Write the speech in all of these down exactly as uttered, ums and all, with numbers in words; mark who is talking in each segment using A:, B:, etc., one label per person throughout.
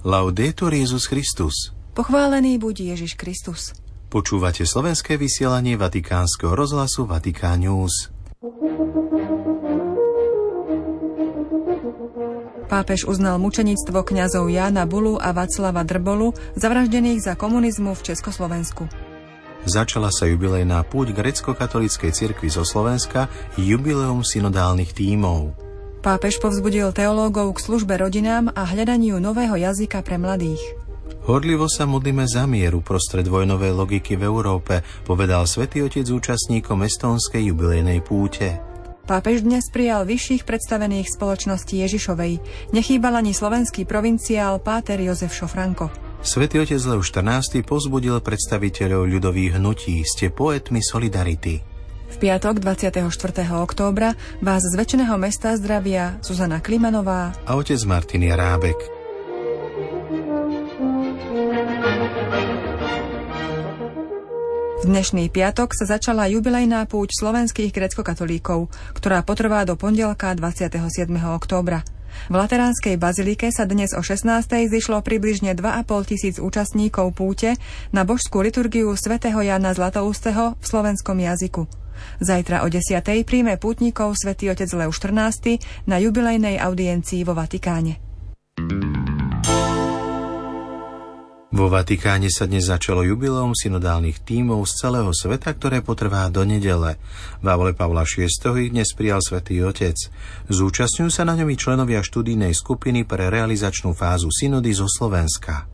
A: Laudetur Jesus Christus.
B: Pochválený buď Ježiš Kristus.
A: Počúvate slovenské vysielanie Vatikánskeho rozhlasu Vatikán News.
B: Pápež uznal mučeníctvo kňazov Jána Bulu a Václava Drbolu, zavraždených za komunizmu v Československu.
A: Začala sa jubilejná púť grécko-katolíckej cirkvi zo Slovenska, jubileum synodálnych tímov.
B: Pápež povzbudil teológov k službe rodinám a hľadaniu nového jazyka pre mladých.
A: Horlivo sa modlíme za mier uprostred vojnovej logiky v Európe, povedal Svätý Otec účastníkom estónskej jubilejnej púte.
B: Pápež dnes prijal vyšších predstavených spoločnosti Ježišovej. Nechýbal ani slovenský provinciál páter Jozef Šofranko.
A: Svätý Otec Leoš štrnásty povzbudil predstaviteľov ľudových hnutí: ste poetmi solidarity.
B: V piatok dvadsiateho štvrtého októbra vás z väčšného mesta zdravia Zuzana Klimanová
A: a otec Martin Jarábek.
B: V dnešný piatok sa začala jubilejná púť slovenských gréckokatolíkov, ktorá potrvá do pondelka dvadsiateho siedmeho októbra. V Lateránskej bazilike sa dnes o šestnástej zišlo približne dva a pol tisíc účastníkov púte na božskú liturgiu svätého Jána Zlatoústeho v slovenskom jazyku. Zajtra o desiatej príjme pútnikov svätý otec Leoš štrnásty na jubilejnej audiencii vo Vatikáne.
A: Vo Vatikáne sa dnes začalo jubileum synodálnych tímov z celého sveta, ktoré potrvá do nedele. Vávole Pavla šiesteho ich dnes prijal Svätý Otec. Zúčastňujú sa na ňom i členovia študijnej skupiny pre realizačnú fázu synody zo Slovenska.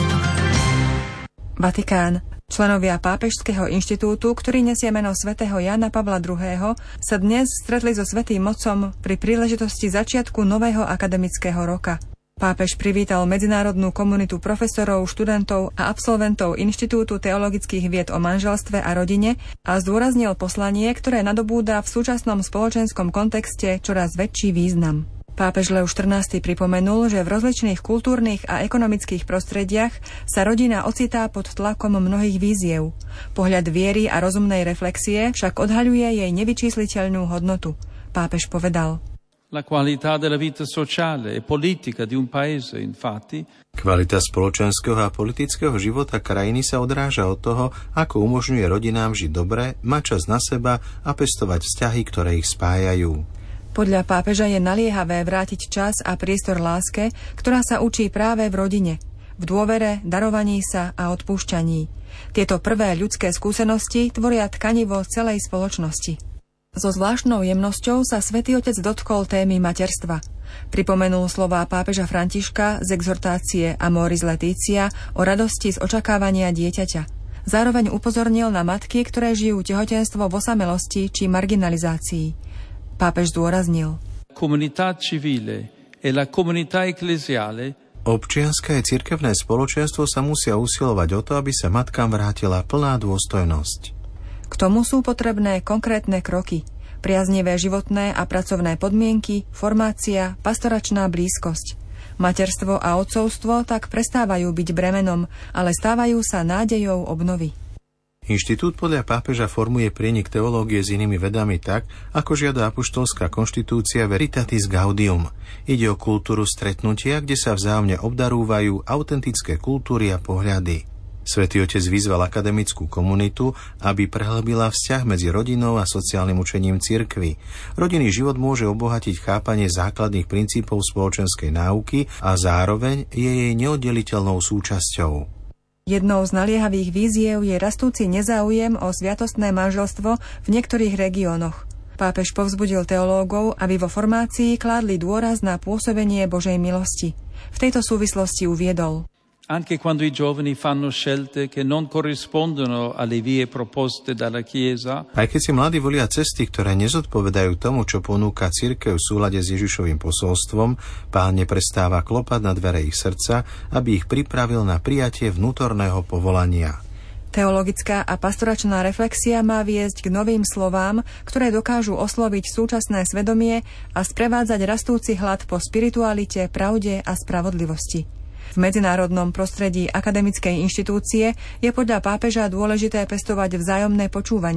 B: Vatikán. Členovia Pápežského inštitútu, ktorý nesie meno svätého Jána Pavla druhého., sa dnes stretli so Svätým Otcom pri príležitosti začiatku nového akademického roka. Pápež privítal medzinárodnú komunitu profesorov, študentov a absolventov Inštitútu teologických vied o manželstve a rodine a zdôraznil poslanie, ktoré nadobúda v súčasnom spoločenskom kontexte čoraz väčší význam. Pápež Leoš štrnásty pripomenul, že v rozličných kultúrnych a ekonomických prostrediach sa rodina ocitá pod tlakom mnohých víziev. Pohľad viery a rozumnej reflexie však odhaľuje jej nevyčísliteľnú hodnotu. Pápež povedal:
C: La qualità della vita sociale e politica di un paese, infatti,
A: kvalita spoločenského a politického života krajiny sa odráža od toho, ako umožňuje rodinám žiť dobre, mať čas na seba a pestovať vzťahy, ktoré ich spájajú.
B: Podľa pápeža je naliehavé vrátiť čas a priestor láske, ktorá sa učí práve v rodine, v dôvere, darovaní sa a odpúšťaní. Tieto prvé ľudské skúsenosti tvoria tkanivo celej spoločnosti. So zvláštnou jemnosťou sa Svätý Otec dotkol témy materstva. Pripomenul slová pápeža Františka z exhortácie Amoris Laetitia o radosti z očakávania dieťaťa. Zároveň upozornil na matky, ktoré žijú tehotenstvo v osamelosti či marginalizácii. Pápež zdôraznil:
C: Comunità civile e la comunità ecclesiale,
A: občianske a cirkevné spoločenstvo sa musia usilovať o to, aby sa matkám vrátila plná dôstojnosť.
B: K tomu sú potrebné konkrétne kroky, priaznivé životné a pracovné podmienky, formácia, pastoračná blízkosť. Materstvo a otcovstvo tak prestávajú byť bremenom, ale stávajú sa nádejou obnovy.
A: Inštitút podľa pápeža formuje prienik teológie s inými vedami tak, ako žiada apoštolská konštitúcia Veritatis Gaudium. Ide o kultúru stretnutia, kde sa vzájomne obdarúvajú autentické kultúry a pohľady. Svätý Otec vyzval akademickú komunitu, aby prehlbila vzťah medzi rodinou a sociálnym učením cirkvi. Rodinný život môže obohatiť chápanie základných princípov spoločenskej náuky a zároveň je jej neoddeliteľnou súčasťou.
B: Jednou z naliehavých víziev je rastúci nezáujem o sviatostné manželstvo v niektorých regiónoch. Pápež povzbudil teológov, aby vo formácii kládli dôraz na pôsobenie Božej milosti. V tejto súvislosti uviedol:
C: Anche quando i giovani fanno scelte che non corrispondono alle vie proposte dalla Chiesa,
A: aj keď si mladí volia cesty, ktoré nezodpovedajú tomu, čo ponúka cirkev v súlade s Ježišovým posolstvom, Pán neprestáva klopať na dvere ich srdca, aby ich pripravil na prijatie vnútorného povolania.
B: Teologická a pastoračná reflexia má viesť k novým slovám, ktoré dokážu osloviť súčasné svedomie a sprevádzať rastúci hlad po spiritualite, pravde a spravodlivosti. V medzinárodnom prostredí akademickej inštitúcie je podľa pápeža dôležité pestovať vzájomné počúvanie.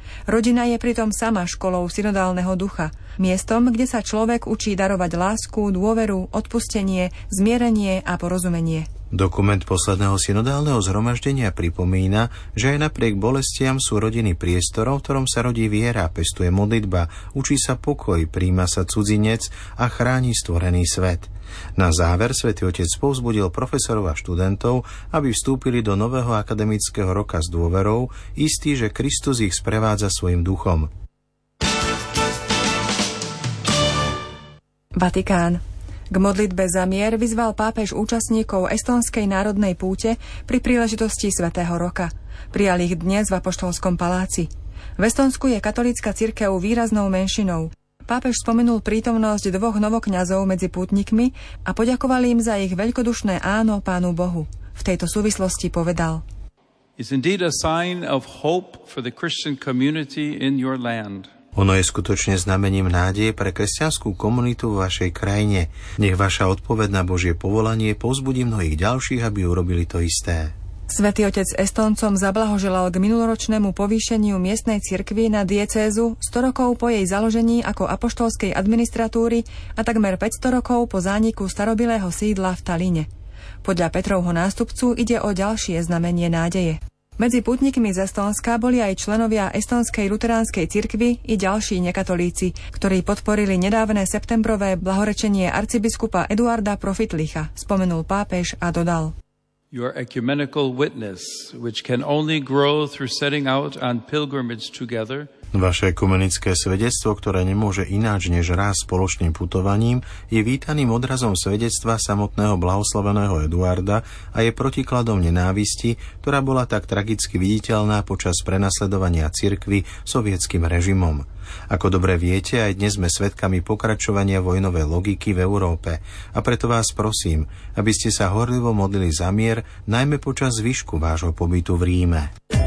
B: Rodina je pritom sama školou synodálneho ducha, miestom, kde sa človek učí darovať lásku, dôveru, odpustenie, zmierenie a porozumenie.
A: Dokument posledného synodálneho zhromaždenia pripomína, že aj napriek bolestiam sú rodiny priestorom, v ktorom sa rodí viera, pestuje modlitba, učí sa pokoj, príjma sa cudzinec a chráni stvorený svet. Na záver Svätý Otec povzbudil profesorov a študentov, aby vstúpili do nového akademického roka s dôverou, istý, že Kristus ich sprevádza svojim duchom.
B: Vatikán. K modlitbe za mier vyzval pápež účastníkov estónskej národnej púte pri príležitosti Svätého roka. Prijal ich dnes v Apoštolskom paláci. V Estónsku je katolícka cirkev výraznou menšinou. Pápež spomenul prítomnosť dvoch novokňazov medzi pútnikmi a poďakoval im za ich veľkodušné áno Pánu Bohu. V tejto súvislosti povedal:
C: It's indeed a sign of hope for the Christian community in your land.
A: Ono je skutočne znamením nádeje pre kresťanskú komunitu v vašej krajine. Nech vaša odpoveď na Božie povolanie povzbudí mnohých ďalších, aby urobili to isté.
B: Svätý Otec Estóncom zablahoželal k minuloročnému povýšeniu miestnej cirkvi na diecézu sto rokov po jej založení ako apoštolskej administratúry a takmer päťsto rokov po zániku starobilého sídla v Talíne. Podľa Petrovho nástupcu ide o ďalšie znamenie nádeje. Medzi pútnikmi z Estónska boli aj členovia Estónskej luteránskej cirkvi i ďalší nekatolíci, ktorí podporili nedávne septembrové blahorečenie arcibiskupa Eduarda Profitlicha, spomenul pápež a dodal:
C: Your ecumenical witness, which can only grow through setting out on pilgrimage together,
A: Vaše ekumenické svedectvo, ktoré nemôže ináč než raz spoločným putovaním, je vítaným odrazom svedectva samotného blahoslaveného Eduarda a je protikladom nenávisti, ktorá bola tak tragicky viditeľná počas prenasledovania cirkvi sovietským režimom. Ako dobre viete, aj dnes sme svedkami pokračovania vojnovej logiky v Európe a preto vás prosím, aby ste sa horlivo modlili za mier, najmä počas zvyšku vášho pobytu v Ríme.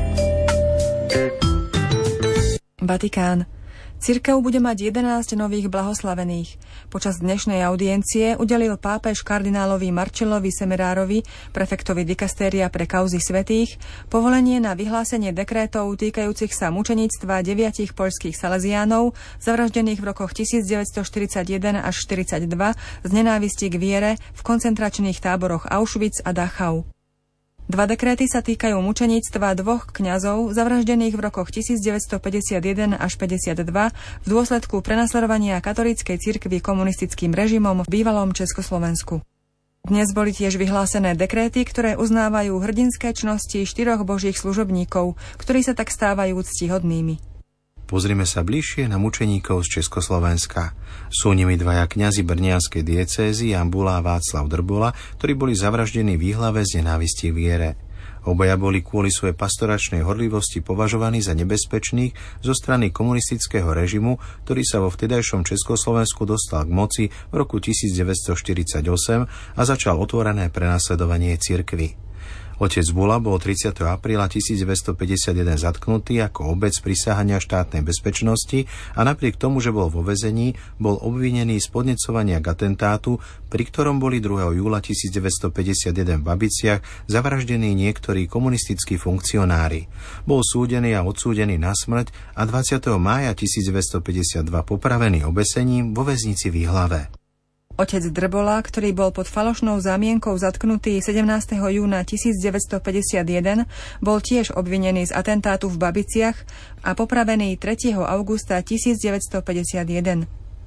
B: Vatikán. Cirkev bude mať jedenásť nových blahoslavených. Počas dnešnej audiencie udelil pápež kardinálovi Marcellovi Semerárovi, prefektovi dikastéria pre kauzy svätých, povolenie na vyhlásenie dekrétov týkajúcich sa mučeníctva deviatich poľských saleziánov, zavraždených v rokoch devätnásťstoštyridsaťjeden až štyridsaťdva z nenávisti k viere v koncentračných táboroch Auschwitz a Dachau. Dva dekréty sa týkajú mučeníctva dvoch kňazov zavraždených v rokoch devätnásťstopäťdesiatjeden až päťdesiatdva v dôsledku prenasledovania katolíckej cirkvi komunistickým režimom v bývalom Československu. Dnes boli tiež vyhlásené dekréty, ktoré uznávajú hrdinské čnosti štyroch božích služobníkov, ktorí sa tak stávajú ctihodnými.
A: Pozrime sa bližšie na mučeníkov z Československa. Sú nimi dvaja kňazi brnianskej diecézy Jan Bula a Václav Drbola, ktorí boli zavraždení v Jihlave z nenávisti k viere. Obaja boli kvôli svojej pastoračnej horlivosti považovaní za nebezpečných zo strany komunistického režimu, ktorý sa vo vtedajšom Československu dostal k moci v roku devätnásťstoštyridsaťosem a začal otvorené prenasledovanie cirkvi. Otec Bula bol tridsiateho apríla devätnásťstopäťdesiatjeden zatknutý ako obec prisahania štátnej bezpečnosti a napriek tomu, že bol vo väzení, bol obvinený z podnecovania k atentátu, pri ktorom boli druhého júla devätnásťstopäťdesiatjeden v Babiciach zavraždení niektorí komunistickí funkcionári. Bol súdený a odsúdený na smrť a dvadsiateho mája devätnásťstopäťdesiatdva popravený obesením vo väznici v Jihlave.
B: Otec Drbola, ktorý bol pod falošnou zámienkou zatknutý sedemnásteho júna devätnásťstopäťdesiatjeden, bol tiež obvinený z atentátu v Babiciach a popravený tretieho augusta devätnásťstopäťdesiatjeden.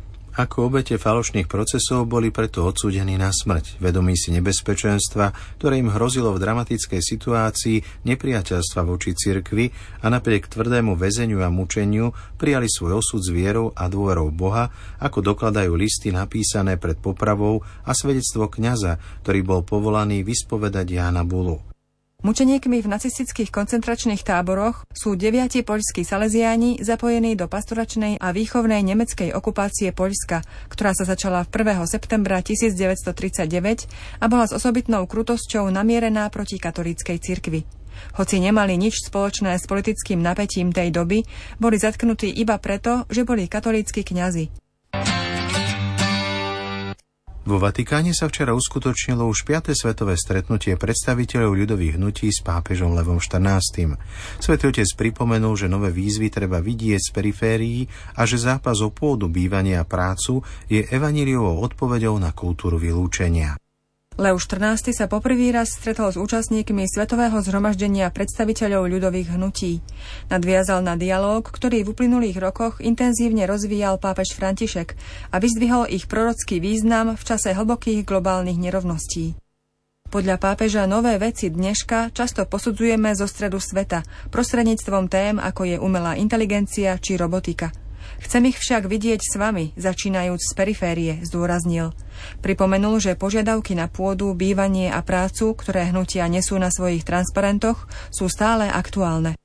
A: Ako obete falošných procesov boli preto odsúdení na smrť, vedomí si nebezpečenstva, ktoré im hrozilo v dramatickej situácii nepriateľstva voči cirkvi a napriek tvrdému väzeniu a mučeniu prijali svoj osud s vierou a dôverou Boha, ako dokladajú listy napísané pred popravou a svedectvo kňaza, ktorý bol povolaný vyspovedať Jána Bulu.
B: Mučeníkmi v nacistických koncentračných táboroch sú deviati poľskí saleziáni zapojení do pastoračnej a výchovnej nemeckej okupácie Poľska, ktorá sa začala prvého septembra devätnásťstotridsaťdeväť a bola s osobitnou krutosťou namierená proti katolíckej cirkvi. Hoci nemali nič spoločné s politickým napätím tej doby, boli zatknutí iba preto, že boli katolícki kňazi.
A: Vo Vatikáne sa včera uskutočnilo už piate svetové stretnutie predstaviteľov ľudových hnutí s pápežom Levom štrnástym. Svätý Otec pripomenul, že nové výzvy treba vidieť z periférií a že zápas o pôdu, bývanie a prácu je evanjeliovou odpoveďou na kultúru vylúčenia.
B: Leo štrnásty sa poprvý raz stretol s účastníkmi Svetového zhromaždenia predstaviteľov ľudových hnutí. Nadviazal na dialóg, ktorý v uplynulých rokoch intenzívne rozvíjal pápež František a vyzdvihol ich prorocký význam v čase hlbokých globálnych nerovností. Podľa pápeža nové veci dneška často posudzujeme zo stredu sveta prostredníctvom tém, ako je umelá inteligencia či robotika. Chcem ich však vidieť s vami, začínajúc z periférie, zdôraznil. Pripomenul, že požiadavky na pôdu, bývanie a prácu, ktoré hnutia nesú na svojich transparentoch, sú stále aktuálne.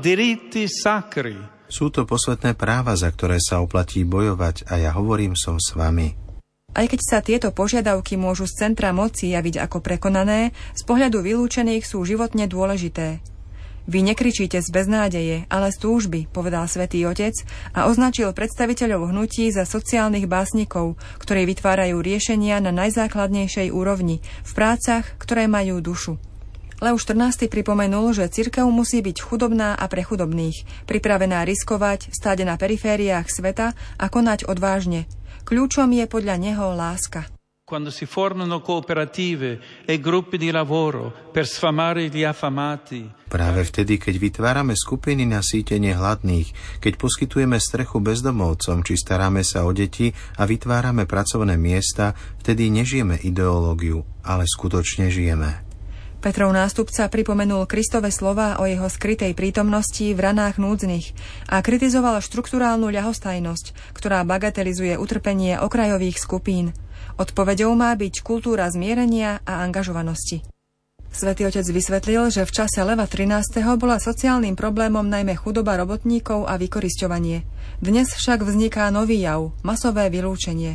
A: Sú to posvetné práva, za ktoré sa oplatí bojovať a ja hovorím som s vami.
B: Aj keď sa tieto požiadavky môžu z centra moci javiť ako prekonané, z pohľadu vylúčených sú životne dôležité. Vy nekričíte z beznádeje, ale z túžby, povedal Svätý Otec a označil predstaviteľov hnutí za sociálnych básnikov, ktorí vytvárajú riešenia na najzákladnejšej úrovni, v prácach, ktoré majú dušu. Leo štrnásty pripomenul, že cirkev musí byť chudobná a pre chudobných, pripravená riskovať, stáť na perifériách sveta a konať odvážne. Kľúčom je podľa neho láska.
C: Quando si formano cooperative e gruppi di lavoro per sfamare gli affamati.
A: Práve vtedy, keď vytvárame skupiny na sítenie hladných, keď poskytujeme strechu bezdomovcom, či staráme sa o deti a vytvárame pracovné miesta, vtedy nežijeme ideológiu, ale skutočne žijeme.
B: Petrov nástupca pripomenul Kristove slová o jeho skrytej prítomnosti v ranách núdznych a kritizoval štrukturálnu ľahostajnosť, ktorá bagatelizuje utrpenie okrajových skupín. Odpoveďou má byť kultúra zmierenia a angažovanosti. Svätý Otec vysvetlil, že v čase Leva trinásteho bola sociálnym problémom najmä chudoba robotníkov a vykorisťovanie. Dnes však vzniká nový jav, masové vylúčenie.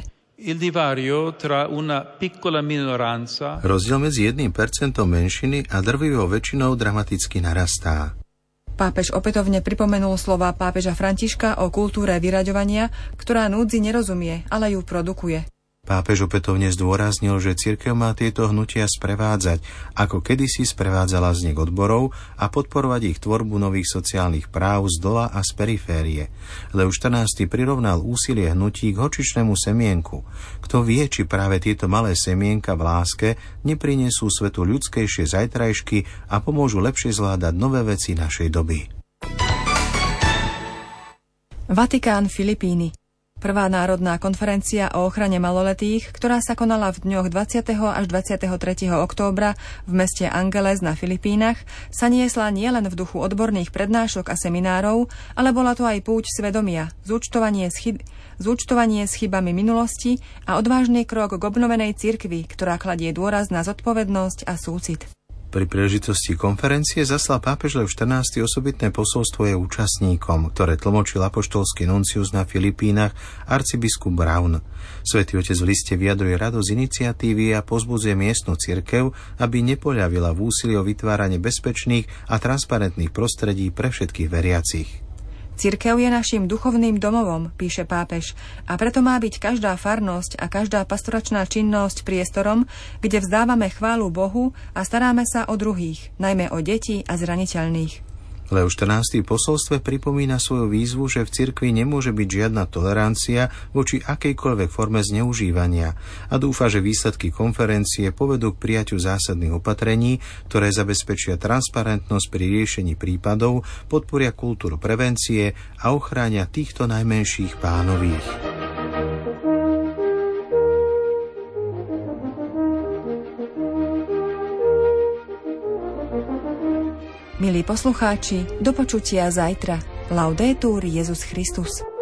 A: Rozdiel medzi jedným percentom menšiny a drvivou väčšinou dramaticky narastá.
B: Pápež opätovne pripomenul slová pápeža Františka o kultúre vyraďovania, ktorá núdzi nerozumie, ale ju produkuje.
A: Pápež opätovne zdôraznil, že cirkev má tieto hnutia sprevádzať, ako kedysi sprevádzala vznik odborov a podporovať ich tvorbu nových sociálnych práv z dola a z periférie. Leo štrnásty prirovnal úsilie hnutí k horčičnému semienku. Kto vie, či práve tieto malé semienka v láske neprinesú svetu ľudskejšie zajtrajšky a pomôžu lepšie zvládať nové veci našej doby.
B: Vatikán, Filipíny. Prvá národná konferencia o ochrane maloletých, ktorá sa konala v dňoch dvadsiateho až dvadsiateho tretieho októbra v meste Angeles na Filipínach, sa niesla nielen v duchu odborných prednášok a seminárov, ale bola to aj púť svedomia, zúčtovanie s, chyb- zúčtovanie s chybami minulosti a odvážny krok k obnovenej cirkvi, ktorá kladie dôraz na zodpovednosť a súcit.
A: Pri príležitosti konferencie zaslal pápež Lev štrnásty osobitné posolstvo jej účastníkom, ktoré tlmočil apoštolský nuncius na Filipínach arcibiskup Brown. Svätý Otec v liste vyjadruje radosť iniciatívy a pozbudzuje miestnu cirkev, aby nepoľavila v úsilí o vytváranie bezpečných a transparentných prostredí pre všetkých veriacich.
B: Cirkev je naším duchovným domovom, píše pápež, a preto má byť každá farnosť a každá pastoračná činnosť priestorom, kde vzdávame chválu Bohu a staráme sa o druhých, najmä o deti a zraniteľných.
A: Leo štrnásty v posolstve pripomína svoju výzvu, že v cirkvi nemôže byť žiadna tolerancia voči akejkoľvek forme zneužívania a dúfa, že výsledky konferencie povedú k prijaťu zásadných opatrení, ktoré zabezpečia transparentnosť pri riešení prípadov, podporia kultúru prevencie a ochránia týchto najmenších pánových.
B: Milí poslucháči, do počutia zajtra. Laudetur Jesus Christus.